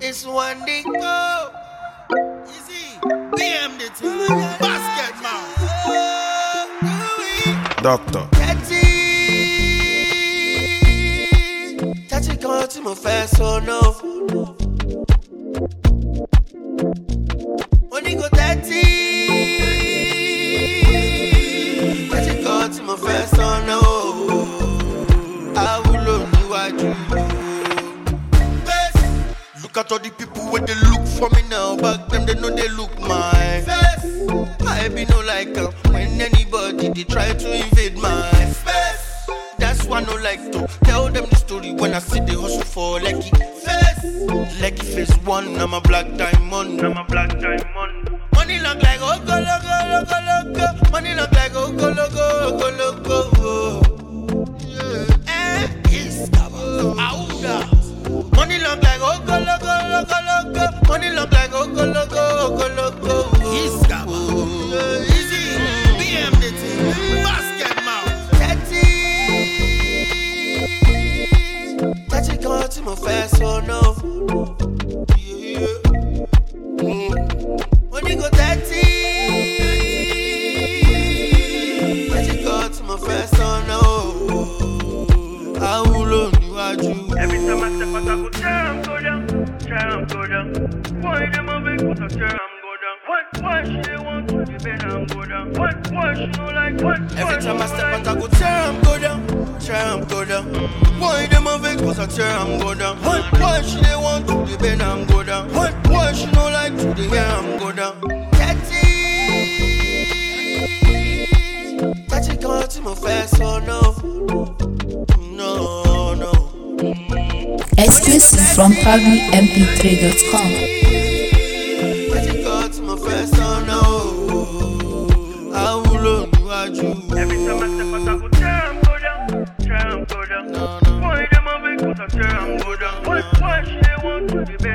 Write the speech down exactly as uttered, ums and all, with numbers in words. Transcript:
this one they go. Easy, B M the team, basket man. Doctor. Tati, Tati come to my face, so no. When you go Tati, Tati come to my face, so no. I will only watch you. Look at all the people where they look for me now. Back them they know they look my face. I be no like them when anybody they try to invade my space. That's why I no like to tell them the story when I see the hustle for Lucky face. Lucky face one, I'm a black diamond. I'm a black diamond. Money look like oh go logo logo logo. Money look like oh go logo go logo. Yeah, eh, it's about Auda. Money look like oh go logo logo logo. Money look like oh go logo go logo. It's got easy. B M the team, basket man. Tati, Tati come to my face, so no. Yeah. Mm. When you go Tati, Tati come to my face, so no. I will only watch you. Every time I step out, I go jam, go down, jam, go down. Why them a big put a jam, go down? What, why she they want to be bend and go down? What, why she don't like what? Every time I step out, I go jam, go down, jam, go down. Why them a big put a jam, go down? What, why she they want to be bend and go down? What, why she don't like to the jam, go down? Tati, Tati come to my face, so no. No, no. Exclusive from Pagni M P three dot com. Let it go to my face, oh no. I will only watch you. Every time I step out, I go jam, go down, jam, go down. No, no. Why them a big put a jam, go down? What, why she they want to be bend